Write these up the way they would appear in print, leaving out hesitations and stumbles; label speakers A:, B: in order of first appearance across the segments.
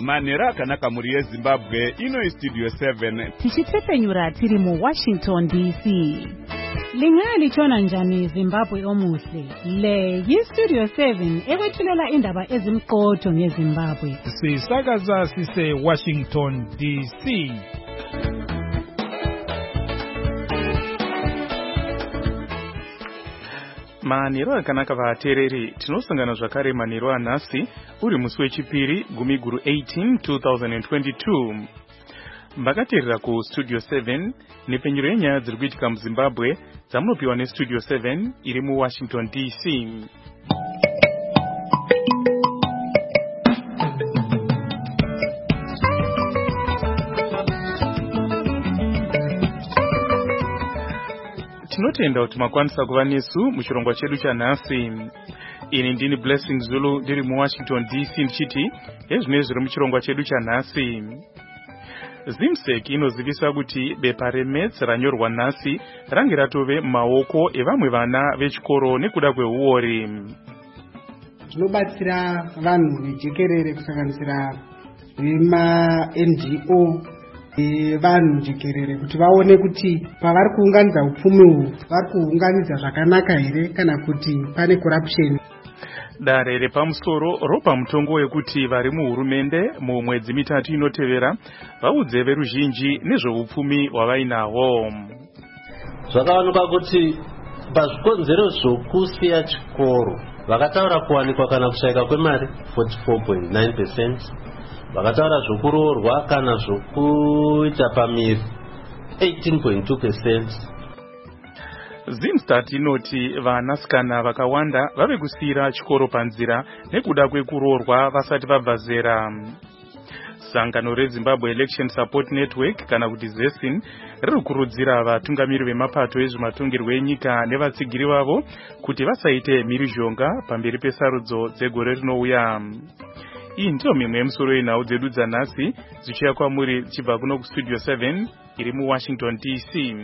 A: Manhero akanaka muri yeZimbabwe, ino Studio 7.
B: Tichitsepenyura tiri mu Washington DC. Lingalitshona njani Zimbabwe omuhle? Le yiStudio 7 ekwethulela indaba ezimqotho ngeZimbabwe.
C: Sisakaza sise Washington DC.
D: Manhero akanaka vatereri, tinosangana zvakare manhero anhasi uri musi wechipiri gumiguru 18 2022. Mbakateerera ku Studio 7 nepenyero yenyaya dziri kuitika muZimbabwe dzamunopiwa neStudio 7 iri muWashington DC. Tinotenda kuti makwanisa kuva nesu muchirongwa chedu chanhasi. Ini ndini Blessing Zulu ndiri muWashington DC ndichiti ezvinezvi zviri muchirongwa chedu chanhasi. ZIMSEC inozivisa kuti bepa reMaths ranyorwa nhasi range ratove mumaoko evamwe vana vechikoro nekuda kweuori.
E: Tinobatsira vanhu vejekerere kusanganisira vema-NGO vanhu jekerere kuti vaone kuti pavari kuunganidza upfumi uhu vari kuunganidza zvakanaka here kana kuti pane corruption.
D: Dare repamusoro ropa mutongo wekuti vari muhurumende mumwedzi mitatu inotevera vaudze veruzhinji nezveupfumi hwavainahwo.
F: Zvakaonekwa kuti pazvikonzero zvokusiya chikoro vakataura kuwanikwa kana kushayika kwemari 44.9%, vakataura zvokuroorwa kana zvokuita pamiri 18.2%.
D: ZIMSTAT inoti vanasikana vakawanda vave kusiyira chikoro panzira nekuda kwekuroorwa vasati vabva zera. Sangano reZimbabwe Election Support Network kana kuti ZESIN riri kurudzira vatungamiri vemapato ezvematongero enyika nevatsigiri vavo kuti vasaite mhirizhonga pamberi pesarudzo dzegore rinouya. Iyi ndiyo mimwe yemusoro yenhau dzedu dzanhasi dzichiya kwamuri dzichibva kuno kuStudio 7 iri muWashington DC.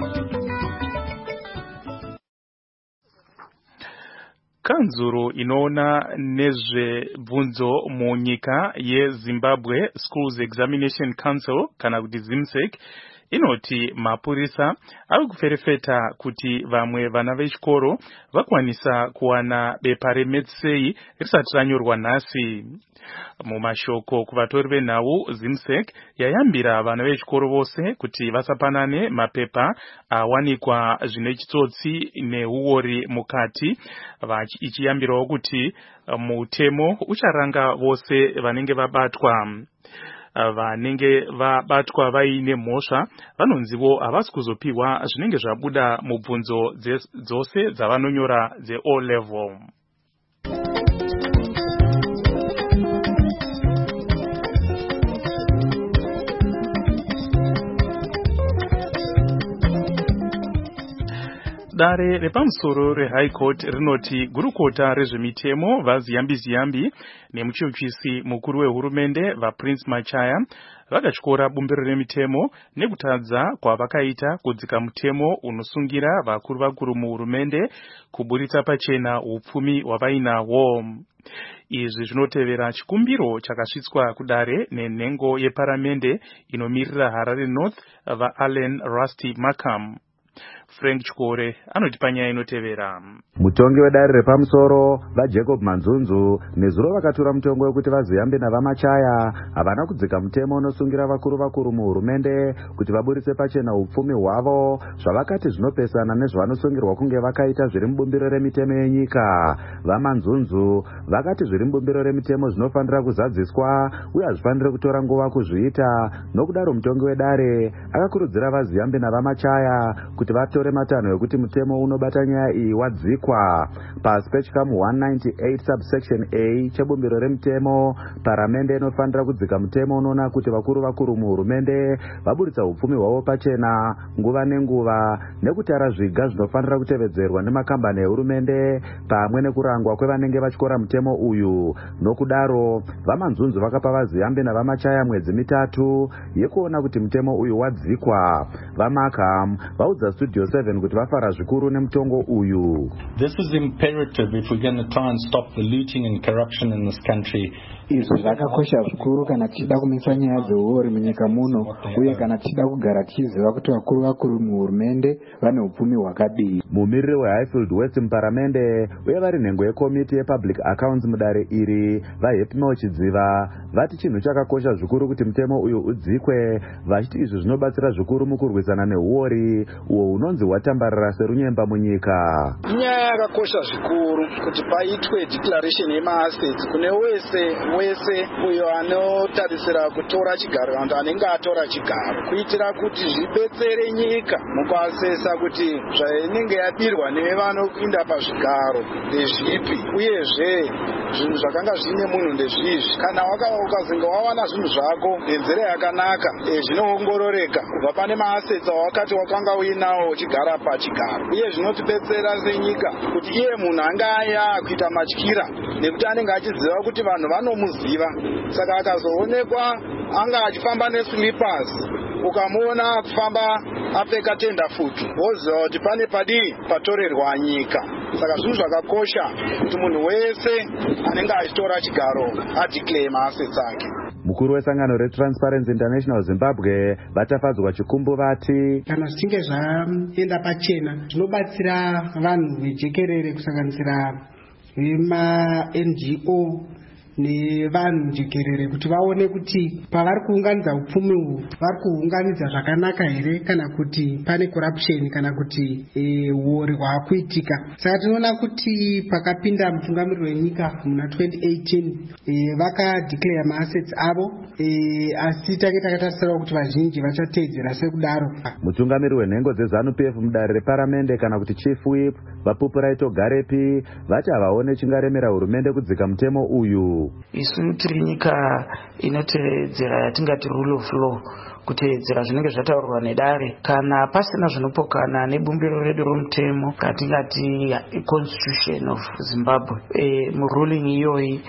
D: Kanzuro inoona nezvebvunzo munyika yeZimbabwe Schools Examination Council kana kuti ZIMSEC inoti mapurisa ari kuferefeta kuti vamwe vana vechikoro vakwanisa kuwana bepa reMaths risati ranyorwa nhasi. Mumashoko kuvatori venhau, ZIMSEC yayambira vana vechikoro vose kuti vasapanane mapepa awanikwa zvine chitsotsi neuori mukati, ichiyambirawo kuti mutemo ucharanga vose vanenge vabatwa vaine mhosva vanonzivo havasi kuzopiwa zvinenge zvabuda mubvunzo dzose dzavanonyora dzeO level. Dare repamusoro reHigh Court rinoti gurukota rezvemitemo vaZiyambi nemuchiuchisi mukuru wehurumende vaPrince Machaya vakatyora bumbiro remitemo nekutadza kwavakaita kudzika mutemo unosungira vakuru muhurumende kuburitsa pachena upfumi hwavainahwo. Izvi zvinotevera chikumbiro chakasvitswa kudare nenhengo yeparamende inomirira Harare North vaAllen Rusty Markham. Frank Chikore anoti panyaya inotevera.
G: Mutongi wedare repamusoro vaJacob Manzunzu nezuro vakatura mutongo wekuti vaZiyambi navaMachaya havana kudzika mutemo unosungira vakuru muhurumende kuti vaburitse pachena upfumi hwavo zvavakati zvinopesana nezvavanosungirwa kunge vakaita zviri mubumbiro remitemo yenyika. VaManzunzu vakati zviri mubumbiro remitemo zvinofanira kuzadziswa uye hazvifaniri kutora nguva kuzviita. Nokudaro mutongi wedare akakurudzira vaZiyambi navaMachaya kuti vatore matanho ekuti mutemo unobata nyaya iyi wadzikwa. Pasi pechikamu 198 subsection A chebumbiro remutemo, paramende inofanira kudzika mutemo unoona kuti vakuru muhurumende vaburitsa upfumi hwavo pachena nguva nenguva nekutara zviga zvinofanira kutevedzerwa nemakambani ehurumende pamwe nekurangwa kwevanenge vatyora mutemo uyu. Nokudaro vaManzunzu vakapa vaZiyambi navaMachaya mwedzi mitatu yekuona kuti mutemo uyu wadzikwa. VaMarkham vaudza Studio 7 kuti vafara zvikuru nemutongo uyu.
H: This is imperative if we're going to try and stop the looting and corruption in this country.
I: Izvi zvakakosha zvikuru kana tichida kumisa nyaya dzeuori munyika muno, uye kana tichida kugara tichiziva kuti vakuru muhurumende vane upfumi hwakadii.
G: Mumiriri weHighfield West muparamende uye vari nhengo yekomiti yepublic accounts mudare iri vaHappy Chidziva vati chinhu chakakosha zvikuru kuti mutemo uyu udzikwe, vachiti izvi zvinobatsira zvikuru mukurwisana neuori uwo hunonzi hwatambarara serunyemba munyika.
J: Inyaya yakakosha zvikuru kuti paitwe declaration yemaassets kune wese uyo anotarisira kutora chigaro kana kuti anenge atora chigaro, kuitira kuti zvibetsere nyika mukuasesa kuti zvainenge yabirwa nevanoinda pazvigaro ndezvipi, uyezve zvinhu zvakanga zvine munhu ndezvizvi. Kana ukazinga wawana zvinhu zvako nenzira yakanaka, zvinoongororeka kubva pane maassets awakati wakanga uinawo uchigara pachigaro, uye zvinotibetsera senyika kuti iye munhu anga aya kuita matyira nekuti anenge achiziva kuti vanhu vanomuziva. Saka akazoonekwa anga achifamba neslippers ukamuona kufamba apfeka tenda futi, woziva kuti pane padii patorerwa nyika. Saka zvinhu zvakakosha kuti munhu wese anenge achitora chigaro adeclare maassets ake.
G: Mukuru wesangano reTransparency International Zimbabwe vatafadzwa chikumbu vati
E: kana zvichinge zvaenda pachena zvinobatsira vanhu vejekerere kusanganisira vema-NGO nevanhu jekerere kuti vaone kuti pavari kuunganidza upfumi uhu vari kuunganidza zvakanaka here kana kuti pane corruption kana kuti uori hwaakuitika. Saka tinoona kuti pakapinda mutungamiriri wenyika muna 2018 vakadeclare maassets avo, asi tange takatarisirawo kuti vazhinji vachateedzera sekudaro.
G: Mutungamiriri wenhengo dzeZANU-PF mudare reparamende kana kuti chief whip vaPupuraito Garepi vati havaone chingaremera hurumende kudzika mutemo uyu.
K: Isu tiri nyika inoteedzera yatingati rule of law, kuteedzera zvinenge zvataurwa nedare. Kana pasina zvinopokana nebumbiro redu romutemo katingati constitution of Zimbabwe, muruling iyoyi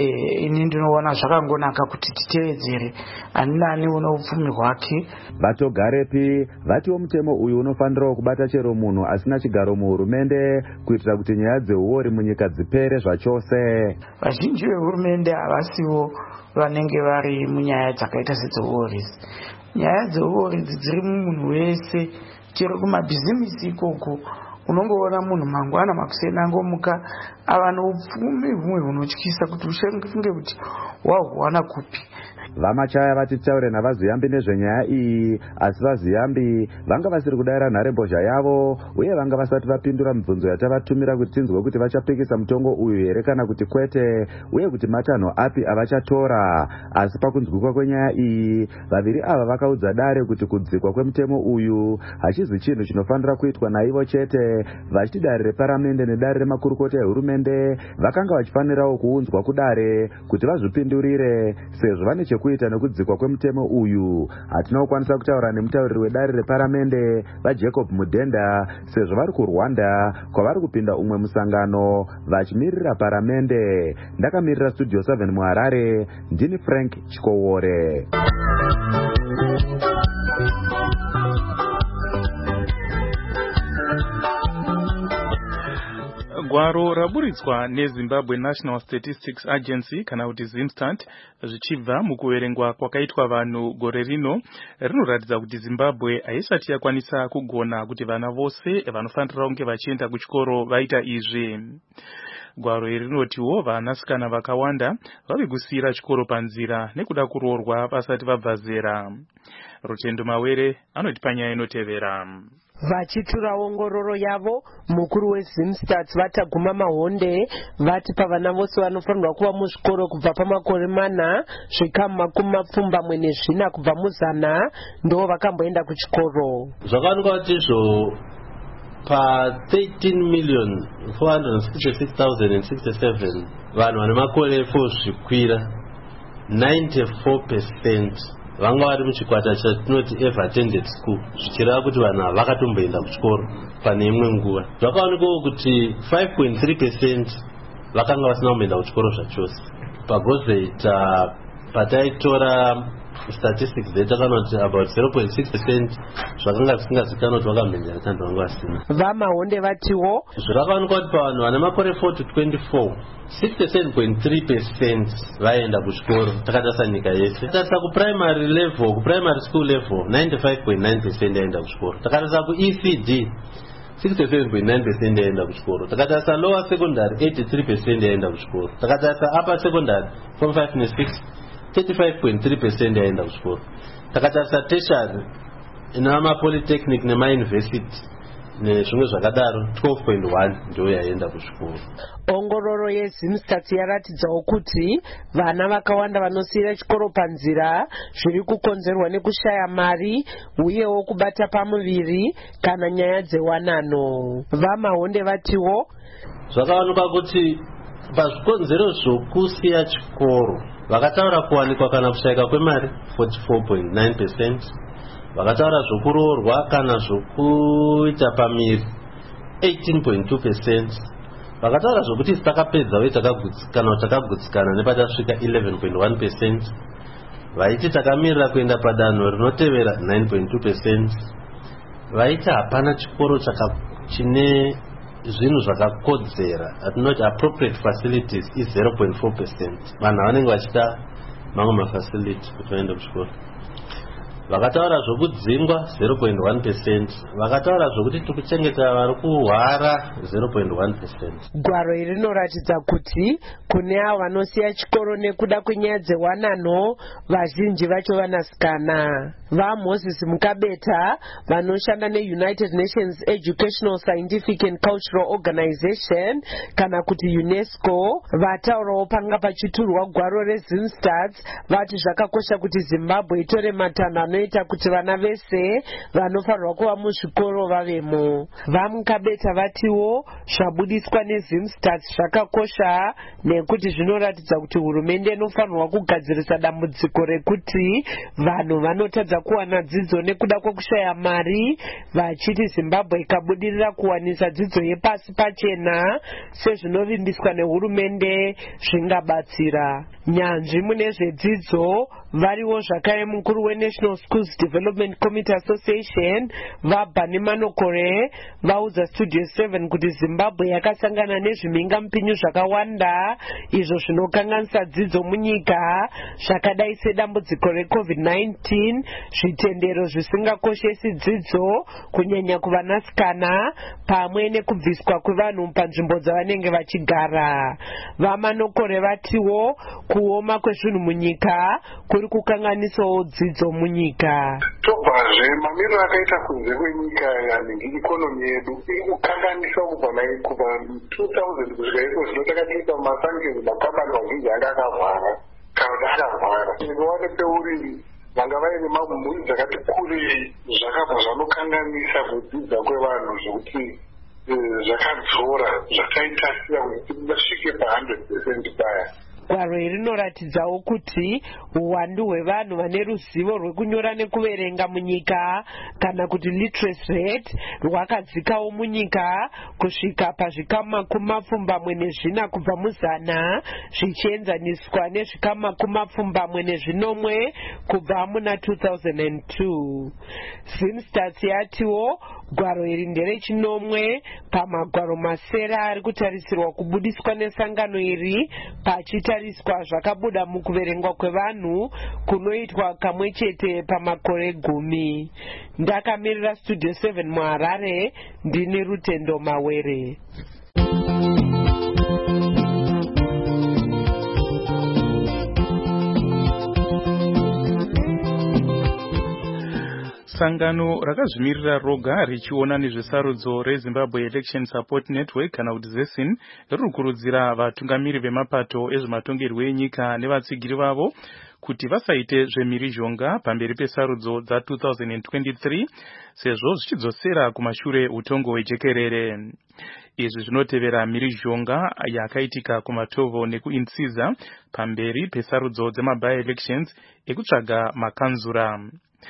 K: ini ndinoona zvakangonaka kuti titeedzere, ani nani une upfumi hwake.
G: Vatogarepi vatiwo mutemo uyu unofanirawo kubata chero munhu asina chigaro muhurumende kuitira kuti nyaya dzeuori munyika dzipere zvachose.
K: Vazhinji vehurumende havasiwo vanenge vari munyaya dzakaita sedzeuori. Nyaya dzeuori dziri mumunhu wese, chero kumabhizimisi ikoko unongoona munhu mangwana makuseni angomuka ava neupfumi humwe hunotyisa kuti ushange kuti wahuwana kupi.
G: Vamachaya vatitaure navaziyambi nezvenyaya iyi, asi vaziyambi vanga vasiri kudayira nharembozha yavo uye vanga vasati vapindura mibvunzo yatavatumira kuti tinzwe kuti vachapikisa mutongo uyu here kana kuti kwete, uye kuti matanho api avachatora. Asi pakunzwikwa kwenyaya iyi, vaviri ava vakaudza dare kuti kudzikwa kwemutemo uyu hachizi chinhu chinofanira kuitwa naivo chete, vachiti dare reparamende nedare remakurukota ehurumende vakanga vachifanirawo kuunzwa kudare kuti vazvipindurire, sezvo vane chekuita nekudzikwa kwemutemo uyu. Hatina kukwanisa kutaura nemutauriri wedare reparamende vaJacob Mudhenda sezvo vari kuRwanda kwavari kupinda umwe musangano vachimirira paramende. Ndakamirira Studio 7 muHarare, ndini Frank Chikowore.
D: Gwaro raburitswa neZimbabwe National Statistics Agency kana kuti ZimStat zvichibva mukuverengwa kwakaitwa vanhu gore rino rinoratidza kuti Zimbabwe haisati yakwanisa kugona kuti vana vose vanofanira kunge vachienda kuchikoro vaita izvi. Gwaro iri rinotiwo vanasikana vakawanda vave kusiyira chikoro panzira nekuda kuroorwa vasati vabva zera. Rutendo Mawere anotipa nyaya inotevera.
L: Vachitura ongororo yavo, mukuru weZimStat vataguma mahonde vati pavana vose vanofanirwa kuva muzvikoro kubva pamakore 4 zvikamu 24 kubva muzana ndo vakamboenda kuchikoro.
F: Zvakawanikwa kuti izvo pa 13,466,067 vanhu vane makore 4 zvikwira 94% vanga vari muchikwata chatinoti ever attended school, zvichireva kuti vanhu ava vakatomboenda kuchikoro pane imwe nguva. Zvakaonekwawo kuti 5.3% vakanga vasina kumboenda kuchikoro zvachose. Pagozoita pataitora statistics data kanoti about 0.6% zvakanga zvisingazikanwa kuti vakamhenjera kandi vanga vasina.
L: Vamahonde vatiwo
F: zvakaonekwa kuti pavanhu vane makore 4 to 24 67.3% vaenda kuchikoro takatarisa nyika yese. Takatarisa kuprimary level, kuprimary school level 95.9% yaenda kuchikoro. Takatarisa kuECD 67.9% yaenda kuchikoro. Takatarisa lower secondary 83% yaenda kuchikoro. Takatarisa upper secondary form 5 ne 6 35.3% yaenda kuchikoro. Takatarisa tertiary ina polytechnic nema university nezvimwe zvakadaro 12.1 ndio yaenda kuchikoro.
L: Ongororo yeZimstats yaratidzawo kuti vana vakawanda vanosiyira chikoro panzira zviri kukonzerwa nekushaya mari uyewo kubata pamuviri kana nyaya dzewanano. Vamahonde vatiwo
F: zvakaonekwa kuti pazvikonzero zvokusiya chikoro vakataura kuwanikwa kana kushayika kwemari 44.9%, vakataura zvokuroorwa kana zvokuita pamiri 18.2%, vakataura zvokuti takapedza uye takagutsikana nepatasvika 11.1%, vaiti takamirira kuenda padanho rinotevera 9.2%, vaiti hapana chikoro chine zvinhu zvakakodzera atinoti appropriate facilities is 0.4%. vanhu vanenge vachida mamwe mafacility kuti vaende kuchikoro. Vakataura zvokudzingwa 0.1%, vakataura zvokuti tikuchengeta vari kuhwara 0.1%.
L: Gwaro iri rinoratidza kuti kune avo vanosiya chikoro nekuda kwenyaya dzewanano vazhinji vacho vanasikana. VaMoses Mukabeta vanoshanda neUnited Nations Educational, Scientific and Cultural Organization kana kuti UNESCO vataurawo panga pachiturwa gwaro reZimstats vati zvakakosha kuti Zimbabwe itore matanho anoita kuti vana vese vanofanirwa kuva muzvikoro vavemo. VaMukabeta vatiwo zvabudiswa neZimstats zvakakosha nekuti zvinoratidza kuti hurumende inofanirwa kugadzirisa dambudziko rekuti vanhu vanotadza kuwana dzidzo nekuda kwekushaya mari, vachiti Zimbabwe ikabudirira kuwanisa dzidzo yepasi pachena sezvinovimbiswa nehurumende zvingabatsira. Nyanzvi mune zvedzidzo variwo zvakare mukuru weNational Schools Development Committee Association vaBhani Manokore vaudza Studio 7 kuti Zimbabwe yakasangana nezvimingampinyu zvakawanda izvo zvinokanganisa dzidzo munyika zvakadai sedambudziko reCovid-19, zvitendero zvisingakoshesi dzidzo kunyanya kuvanasikana pamwe nekubviswa kwevanhu panzvimbo dzavanenge vachigara. VaManokore vatiwo kuoma kwezvinhu munyika kuri kukanganisawo dzidzo munyika.
M: Tobvazve mamiriro akaita kunze kwenyika yanhingi ikonomi yedu iri kukanganisa kubva 2000 kusvika iko zvino takatiita mumasangezi makambani mazhinji anga akavhara kana kuti akavhara. Inowane peuriri vanga vaine mamhuri dzakati kurei zvakabva zvanokanganisa kudzidza kwevanhu zvokuti zvakadzora zvakaita siya kuti vasvike pa100% paya.
L: Gwaro iri rinoratidzawo kuti uwandu hwevanhu vane ruzivo rwekunyora nekuverenga munyika kana kuti literacy rate rwakadzikawo munyika kusvika pazvikamu 24 kubva muzana zvichienzaniswa nezvikamu 40 kubva muna 2002. Zimstats yatiwo gwaro iri nderechinomwe pamagwaro masera ari kutarisirwa kubudiswa nesangano iri pachitariswa zvakabuda mukuverengwa kwevanhu kunoitwa kamwe chete pamakore 10. Ndakamirira Studio 7 muHarare, ndini Rutendo Mawere.
D: Sangano rakazvimirira roga richiona nezvesarudzo reZimbabwe Election Support Network kana kuti ZESIN riri kukurudzira vatungamiri vemapato ezvematongerwo enyika nevatsigiri vavo kuti vasaite zvemhirizhonga pamberi pesarudzo dza2023 sezvo zvichidzosera kumashure utongo hwejekerere. Izvi zvinotevera mhirizhonga yakaitika kuMatovo nekuIntsiza pamberi pesarudzo dzema by-elections ekutsvaga makanzura.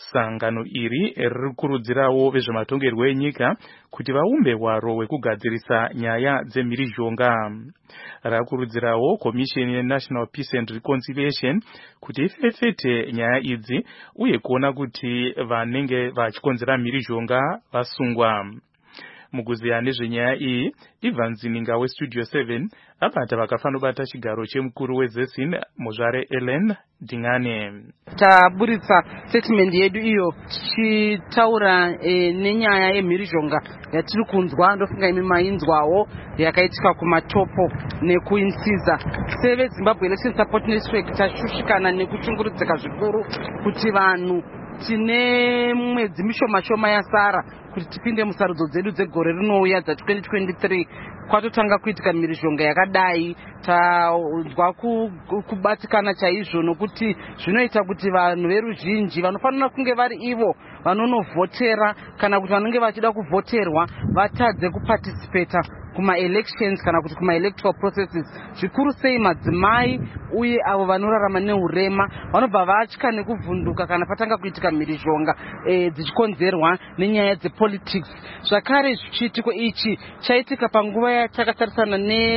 D: Sangano iri ririkurudzirawo vezvematongerwo enyika kuti vaumbe hwaro hwekugadzirisa nyaya dzemhirizhonga. Rakurudzirawo Komisheni yeNational Peace and Reconciliation kuti ifefete nyaya idzi uye kuona kuti vanenge vachikonzera mhirizhonga vasungwa. Mukuziya nezvenyaya iyi, Ivan Zininga weStudio 7 abata vakafanobata chigaro chemukuru weZESIN Muzvare Ellen Dingane.
N: Taburitsa statement yedu iyo tichitaura nenyaya yemhirizhonga yatiri kunzwa ndofunga imi mainzwawo yakaitika kumatopo nekuinsiza. Seve Zimbabwe Election Support Network tashushikana nekuchungurudzika zvikuru kuti vanhu tine mwedzi mishoma yasara kuti tipinde musarudzo dzedu dzegore rinouya dza 2023 kwatotanga kuitika mhirizhonga yakadai. Tanzwa kubatikana chaizvo nokuti zvinoita kuti vanhu veruzhinji vanofanira kunge vari ivo vanonovhotera kana kuti vanenge vachida kuvhoterwa vatadze kuparticipata kuma-elections kana kuti kuma-electoral processes. Zvikuru sei madzimai uye avo vanorarama neurema vanobva vatya nekuvhunduka kana patanga kuitika mhirizhonga dzichikonzerwa nenyaya dzepolitics. Zvakare chiitiko ichi chaitika panguva yatakasarisana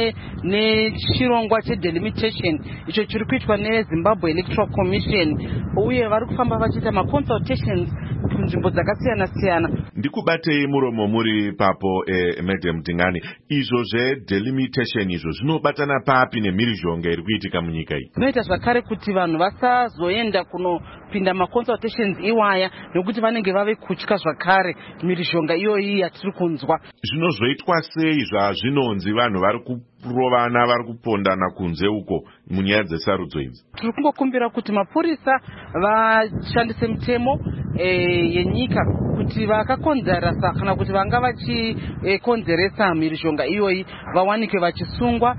N: nechirongwa chedelimitation icho chiri kuitwa neZimbabwe Electoral Commission, uye vari kufamba vachiita maconsultations kunzvimbo dzakasiyana-siyana.
A: Ndikubatei muromo muri papo Madam Dingane, izvo zvedelimitation izvo zvinobatana papi nemhirizhonga iri kuitika munyika iyi?
N: Zvinoita zvakare kuti vanhu vasazoenda kunopinda maconsultations iwaya nekuti vanenge vave kutya zvakare mhirizhonga iyoyi yatiri kunzwa.
A: Zvinozoitwa sei zvazvinonzi vanhu vari kurovana vari kupondana kunze uko munyaya dzesarudzo idzi?
N: Tiri kungokumbira kuti mapurisa vashandise mitemo yenyika kuti vakakonzeresa kana kuti vanga vachikonzeresa mhirizhonga iyoyi vawanike vachisungwa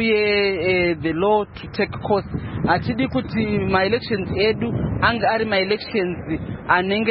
N: uye the law to take course. Hatidi kuti ma-elections edu anga ari ma-elections anenge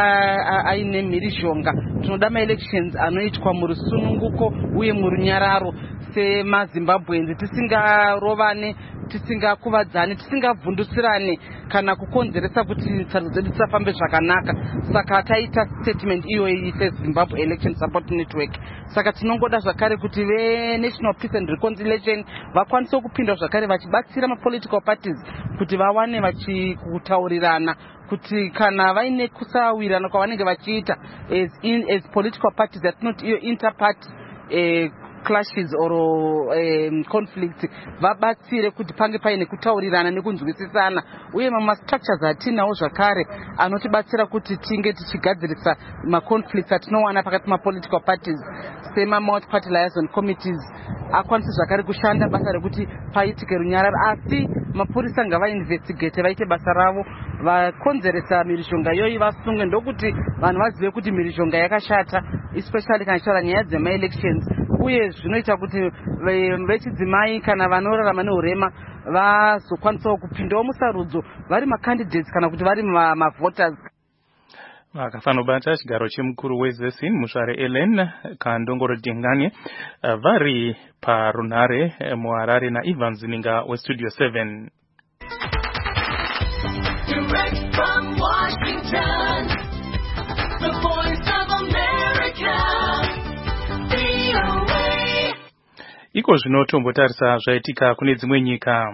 N: aine mhirizhonga. Tinoda ma-elections anoitwa murusununguko uye murunyararo semaZimbabwenzi, tisingarovane, tisingakuvadzane, tisingavhundusirane kana kukonzeresa kuti sarudzo dzedu dzisafambe zvakanaka. Saka taita statement iyoyi seZimbabwe Election Support Network. Saka tinongoda zvakare kuti veNational Peace and Reconciliation vakwanise kupinda zvakare vachibatsira ma-political parties kuti vawane vachikutaurirana kuti kana vaine kusawirirana kwavanenge vachiita as political parties yatinoti iyo interparty clashes or conflict, vabatsire kuti pange paine kutaurirana nekunzwisisana, uye mama-structures atinawo zvakare anotibatsira kuti tinge tichigadzirisa ma-conflicts atinowana pakati ma-political parties sema-multi-party liaison committees akwanise zvakare kushanda basa rekuti paitike runyararo. Asi mapurisa ngavainvestigate, vaite basa ravo, vakonzeresa mhirizhonga iyoyi vasunge, ndokuti vanhu vazive kuti mhirizhonga yakashata, especially kana chichara nyaya dzema-elections. Uye zvinoita kuti vechidzimai kana vanorarama neurema vazokwanisawo kupindawo musarudzo vari macandidates kana kuti vari mavoters.
D: Vakafanobata chigaro chemukuru weZESIN Muzvare Ellen Kandongoro Dingane vari parunhare muHarare naIvan Zininga weStudio 7.
O: Direct from Washington, the voice of America, VOA.
D: Iko zvino tombotarisa zvaitika kune dzimwe nyika.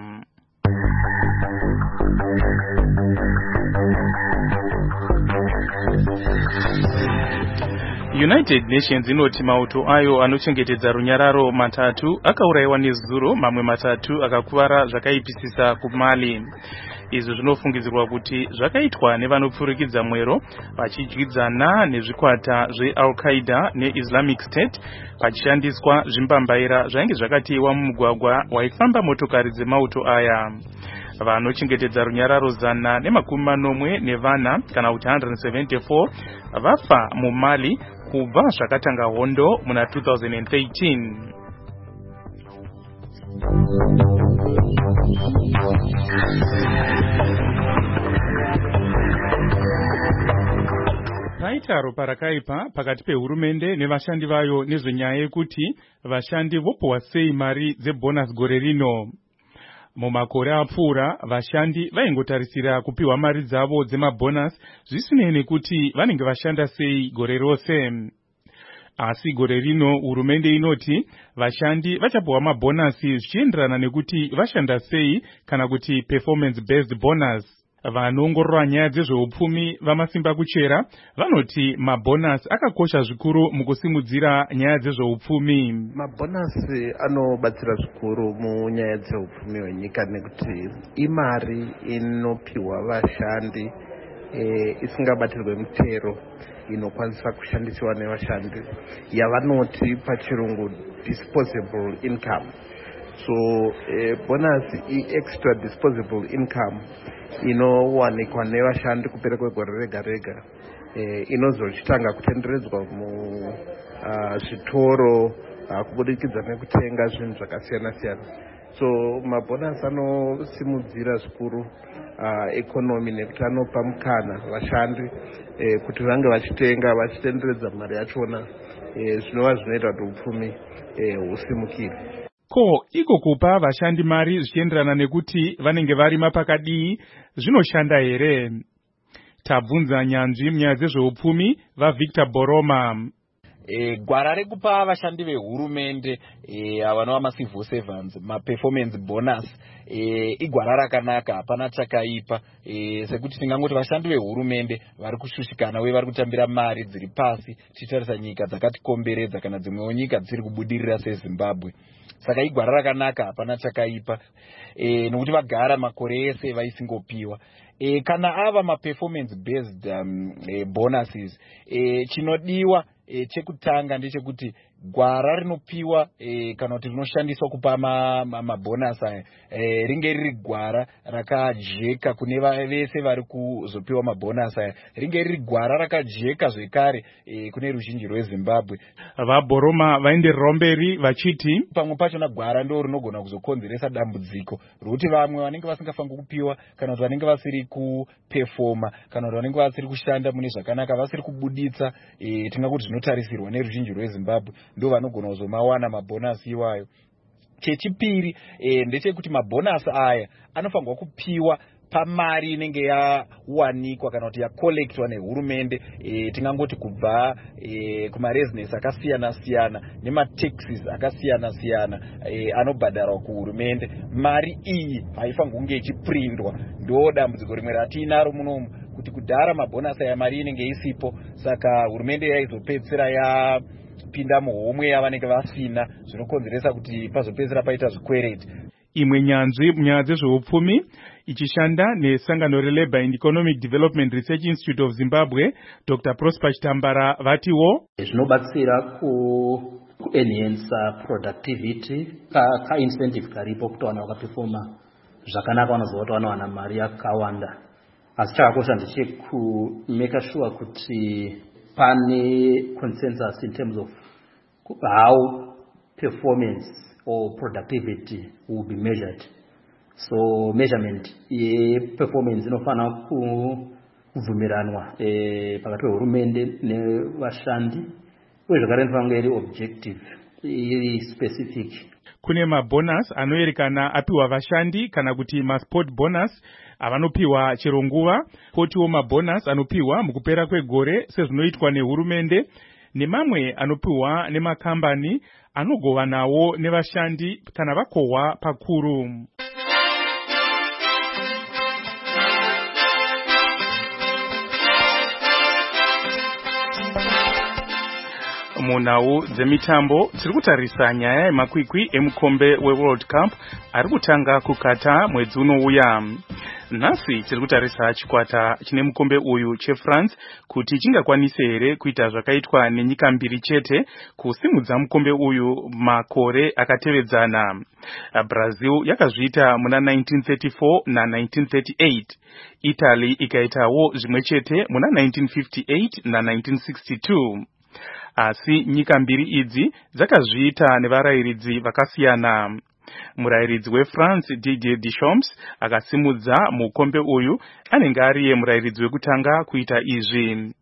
D: United Nations inoti mauto ayo anochengetedza runyararo matatu akaurayiwa nezuro, mamwe matatu akakuvara zvakaipisisa kuMali. Izvo zvinofungidzirwa kuti zvakaitwa nevanopfurikidza mwero vachidyidzana nezvikwata zveAl-Qaeda neIslamic State pachishandiswa zvimbambaira zvainge zvakatiwa mumugwagwa waifamba motokari dzemauto aya. Vanochengetedza runyararo 140 kana kuti 174 vafa muMali kubva zvakatanga hondo muna 2013. Paita ropa rakaipa pakati pehurumende nevashandi vayo nezvenyaya yekuti vashandi vopiwa sei mari dzebonus gore rino. Mumakore apfuura vashandi vaingotarisira kupiwa mari dzavo dzemabhonasi zvisinei nekuti vanenge vashanda sei gore rose. Asi gore rino hurumende inoti vashandi vachapiwa mabhonasi zvichienderana nekuti vashanda sei kana kuti performance based bonus. Vanoongorora nyaya dzezveupfumi vamasimba kuchera vanoti mabhonasi akakosha zvikuru mukusimudzira nyaya dzezveupfumi.
P: Mabhonasi anobatsira zvikuru munyaya dzeupfumi hwenyika nekuti imari inopiwa vashandi isingabatirwe mutero inokwanisa kushandisiwa nevashandi yavanoti pachirungu disposable income. So bonus extra disposable income inowanikwa nevashandi kupera kwegore rega rega inozochitanga kutenderedzwa muzvitoro kubudikidza nekutenga zvinhu zvakasiyana siyana. So mabhonasi anosimudzira zvikuru economy nekuti anopa mukana vashandi kuti vange vachitenga vachitenderedza mari yachona zvinova zvinoita kuti upfumi husimukire.
D: Ko iko kupa vashandi mari zvichienderana nekuti vanenge varima pakadii zvinoshanda here? Tabvunza nyanzvi munyaya dzezveupfumi vaVictor Boroma.
Q: Gwara rekupa vashandi vehurumende vanova macivil servants maperformance bonus igwara rakanaka, hapana chakaipa, sekuti tingangoti vashandi vehurumende vari kushushikana uye vari kutambira mari dziri pasi tichitarisa nyika dzakatikomberedza kana dzimwewo nyika dziri kubudirira seZimbabwe. Saka igwara rakanaka, hapana chakaipa, nokuti vagara makore ese vaisingopiwa. Kana ava maperformance based bonuses, chinodiwa chekutanga ndechekuti gwara rinopiwa kana kuti rinoshandiswa kupa mabhonasi aya ringe riri gwara rakajeka kune vese vari kuzopiwa mabhonasi aya, ringe riri gwara rakajeka zvekare kune ruzhinji rweZimbabwe.
D: VaBoroma vaenderera mberi vachiti
Q: pamwe pachona gwara ndo rinogona kuzokonzeresa dambudziko rokuti vamwe vanenge vasingafaniri kupiwa kana kuti vanenge vasiri kupefoma kana kuti vanenge vasiri kushanda mune zvakanaka vasiri kubuditsa tingakuti zvinotarisirwa neruzhinji rweZimbabwe ndo vanogona kuzomawana mabhonasi iwayo. Chechipiri ndechekuti mabhonasi aya anofanirwa kupiwa pamari inenge yawanikwa kana kuti yakolektwa nehurumende, tingangoti kubva kumarezinesi akasiyana siyana nemataxes akasiyana siyana anobhadharwa kuhurumende. Mari iyi haifanirwi kunge ichiprindwa, ndo dambudziko rimwe ratinaro munomu, kuti kudhara mabhonasi aya mari inenge isipo, saka hurumende yaizopedzisira yapinda muhomwe yavanenge vasina, zvinokonzeresa kuti pazopedzisira paita zvikwereti.
D: Imwe nyanzvi munyaya dzezveupfumi ichishanda nesangano reLabour and Economic Development Research Institute of Zimbabwe, Dr. Prosper Chitambara vatiwo
R: zvinobatsira kuenhance productivity ka-incentive karipo kuti vana vakaperforma zvakanaka vanozova kuti vanowana mari yakawanda. Asi chakakosha ndechekumeka sure kuti pane consensus in terms of how performance or productivity will be measured. So measurement performance inofana kubvumiranwa pakati pehurumende nevashandi uye zvakare inofanira iri objective iri specific.
D: Kune mabonus anoerekana apiwa vashandi kana kuti masport bonus avanopiwa chero nguva, kotiwo mabonus anopiwa mukupera kwegore sezvinoitwa nehurumende, nemamwe anopiwa nemakambani anogova nawo nevashandi kana vakohwa pakuru. Munhau dzemitambo tiri kutarisa nyaya yemakwikwi emukombe weWorld Cup ari kutanga kukata mwedzi unouya. Nhasi tiri kutarisa chikwata chine mukombe uyu cheFrance kuti chingakwanise here kuita zvakaitwa nenyika mbiri chete kusimudza mukombe uyu makore akatevedzana. Brazil yakazviita muna 1934 na 1938. Italy ikaitawo zvimwe chete muna 1958 na 1962. Asi nyika mbiri idzi dzakazviita nevarayiridzi vakasiyana. Murayiridzi weFrance Didier Deschamps akasimudza mukombe uyu anenge ari murayiridzi wekutanga kuita izvi.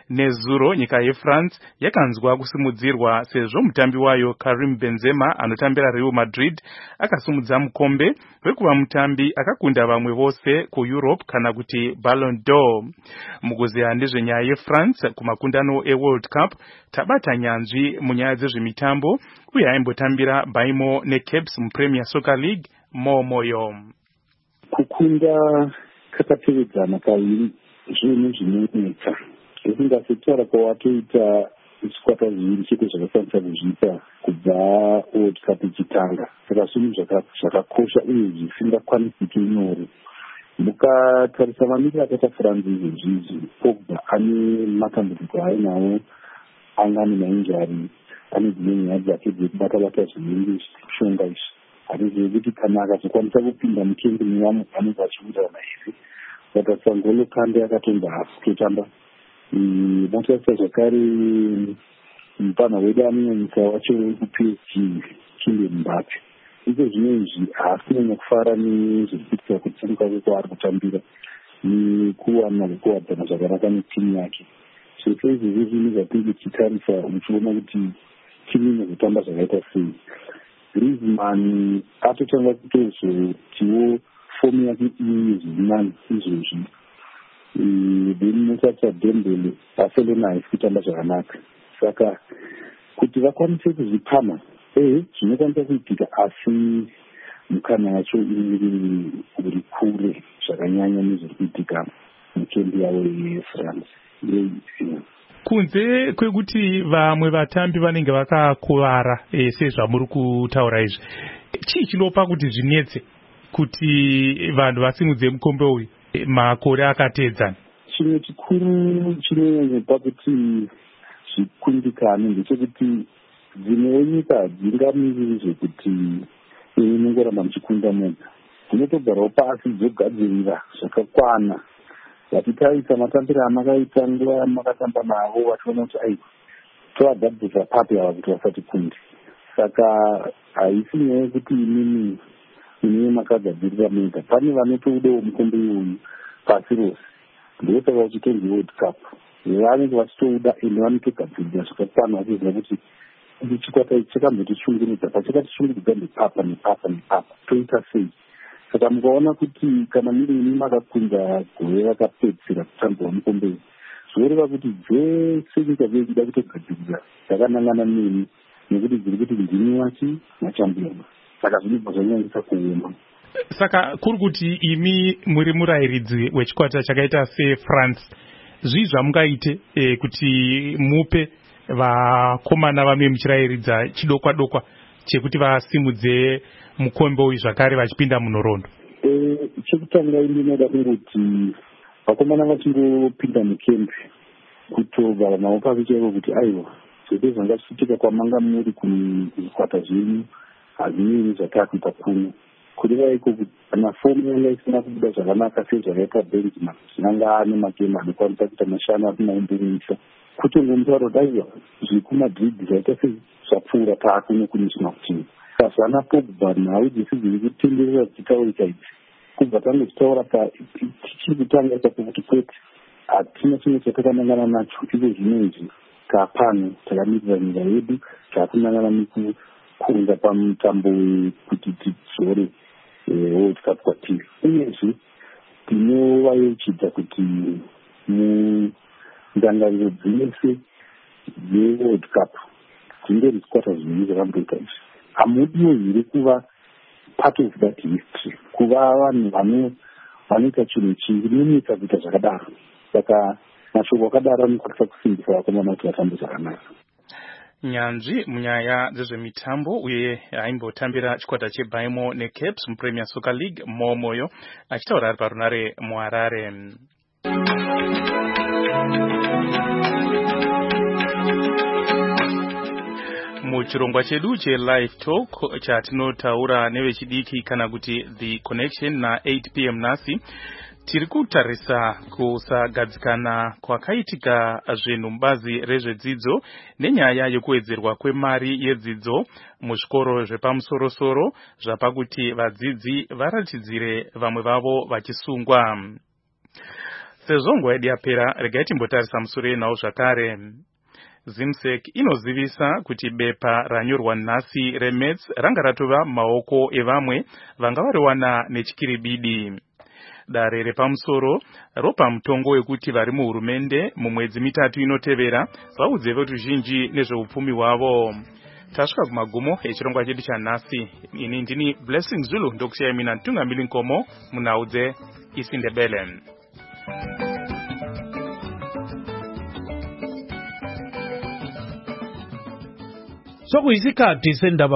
D: Nezuro nyika yeFrance yakanzwa kusimudzirwa sezvo mutambi wayo Karim Benzema anotambira Real Madrid akasimudza mukombe wekuva mutambi akakunda vamwe vose kuEurope kana kuti Ballon d'Or. Mukuziya ndezvenyaya yeFrance kumakundano eWorld Cup tabata nyanzvi munyaya dzezvemitambo uye aimbotambira Baimo neCaps muPremier Soccer League Momoyo.
S: Kukunda kakatevedzana kaviri zvinhu zvinonetsa zvisingasetaura kwawatoita zvikwata zviviri chete zvakakwanisa kuzviita kubva World Cup ichitanga. Saka zvinhu zvakakosha uye zvisingakwanisiki nyore. Mukatarisa mamiriro akaita France izvozvizvi, Pogba ane matambudziko ainawo, anga ane mainjari, ane dzimwe nyaya dzake dzekubata-bata zvinenge zvishonga izvi. Hatizivi kuti kana akazokwanisa kupinda mukengi nevamwe vanenge vachiwirirana here. Kutarisa N'Golo Kante akatonda hafu kutotamba. Motarisa zvakare mupanha wedu anonyanyisa wacho wekuPSG Kylian Mbappe. Izvo zvinezvi haasi kunyanya kufara nezvirikuitika kutsimuka kwaari kutambira nekuwana kuwadzana zvakanaka netimu yake. Zvese izvozvo zvinhu zvatinenge tichitarisa uchiona kuti timu inozotamba zvakaita sei. Griezmann atotanga kutozotiwo fomu yake iyezinani izvozvi. Then motarisa Dembele Barcelona haisi kutamba zvakanaka. Saka kuti vakwanise kuzvipana zvinokwanisa kuitika, asi mukana yacho iri kure zvakanyanya nezviri kuitika mukembi yavo yeFrance.
C: Kunze kwekuti vamwe vatambi vanenge vakakuvara sezvamuri kutaura izvi, chii chinopa kuti zvinetse kuti vanhu vasimudze mukombe uyu makore akateedzana?
S: Chimwe chikuru chinonyanyopa kuti zvikundikane ndechekuti dzimwewo nyika hadzingamiriri zvekuti inongoramba muchikunda mega. Dzinotogarawo pasi dzogadzirira zvakakwana. Vachitarisa matambiro amakaita nguva yamakatamba navo vachiona kuti tovagadzirira papi ava kuti vasatikunde. Saka haisi nyaya yekuti imimi munenge makagadzirira mega. Pane vanotoudawo mukombe uyu pasi rose. Ndosaka uchitonzi World Cup vanenge vachitouda ende vanotogadzirira zvakakwana vachiziva kuti chikwata ichi chakambotishunguridza, pachakatishunguridza ndepapa nepapa nepapa toita sei. Saka mukaona kuti kana muri imi makakunda gore rakapedzisira kutambwa mukombe uyu, zvoreva kuti dzese nyika dziri kuda kutogadzirira dzakanangana nemi nekuti dziri kuti ndimi wachi machampion. Saka zvinobva zvanyanyisa kuoma.
C: Saka kuri kuti imi muri murayiridzi wechikwata chakaita seFrance, zvii zvamungaite kuti mupe vakomana vamwe muchirayiridza chidokwa dokwa chekuti vasimudze mukombe uyu zvakare vachipinda munhoroondo?
S: Chekutanga ndinoda kungoti vakomana vachingopinda mukembi kutobva navo pasi chaivo kuti aiwa zvese zvanga zvichiitika kwamanga muri kuzvikwata zvenyu hazvinei zvatakuita kuno. Kureva iko kuti kana fomu yanga isina kubuda zvakanaka sezvakaita Benzema zvinanga ane makema anokwanisa kuita mashanu asinaumburimisa kutongomutaura kuti aiwa zviri kuMadrid zvaita sezvapfuura taakuno kune zvina kutivi. Sazvana Pogba nhau dzisi dziri kutenderera dzichitaurika idzi kubva tange tichitaura tichiri kutanga ipapo kuti kwete hatina chimwe chatakanangana nacho. Izvo zvinezvi tapano takamirira nyika yedu taakunangana nekukunda pamutambo wekuti tidzore World Cup kwatiri. Uyezve tinovayochidza kuti mundangariro dzese dzeWorld Cup dzinge zvikwata zviviri zvakamboita izvi. Hamudiwo here kuva part of that history, kuva vanhu vanoita chinhu chingi munyika kuita zvakadaro. Saka mashoko akadaro anokwanisa kusimbisa vakomana kuti vatambe zvakanaka.
D: Nyanzvi munyaya dzezvemitambo uye aimbotambira chikwata cheBaimo neCaps muPremier Soccer League Momoyo achitaura ari parunare muHarare. Muchirongwa chedu cheLive Talk chatinotaura nevechidiki kana kuti The Connection na 8 PM nasi tiri kutarisa kusagadzikana kwakaitika zvinhu mubazi rezvedzidzo nenyaya yekuwedzerwa kwemari yedzidzo muzvikoro zvepamusoro-soro zvapakuti vadzidzi varatidzire vamwe vavo vachisungwa. sezvo nguva yedu yapera regai timbotarisa musure nawo zvakare. Zimsec inozivisa kuti bepa ranyorwa nhasi remets ranga ratova maoko evamwe vanga variwana nechikiribidi. Dare repamusoro ropa mutongo wekuti vari muhurumende mumwedzi mitatu inotevera vaudze veruzhinji nezveupfumi hwavo. Tasvika kumagumo echirongwa chedu chanhasi. Ini ndini Blessing Zulu ndokusiyai mina Ntungamiri Nkomo munhau dzeIsiNdebele.
T: Sokuyisikhathi sendaba